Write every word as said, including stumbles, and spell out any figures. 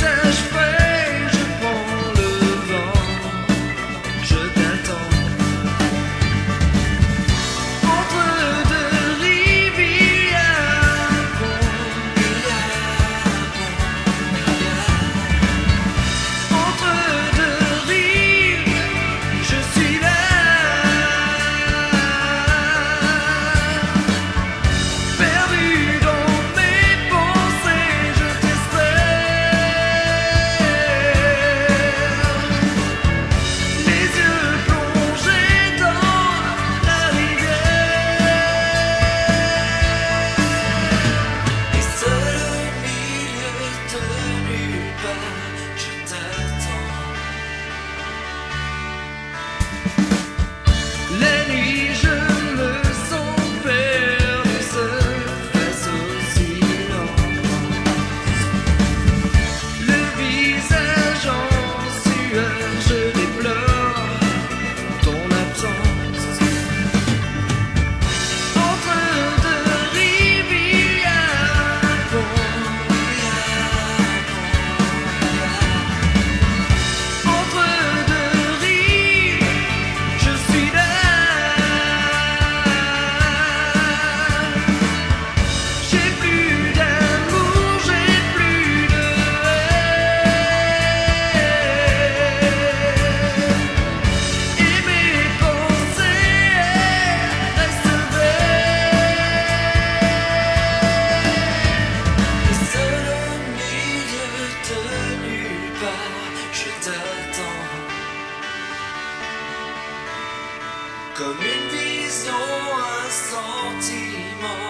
visage frais, je prends le vent, je t'attends. Entre deux rives, il y a un pont, il y a un pont. Entre deux rives, je suis là. Perdu dans mes pensées, je t'espère. Les yeux plongés dans la rivière. Et seul au milieu de nulle part, je t'attends. La nuit, je me sens perdu seul face au silence. Le visage en sueur, je déplore ton absence. Entre deux rives, il y a un pont, il y a un pont. Entre deux rives, je suis là. J'ai plus d'amour, j'ai plus de haine. Et mes pensées restent belles. Et seul au milieu de nulle part, je t'attends. Comme une vision, un sentiment.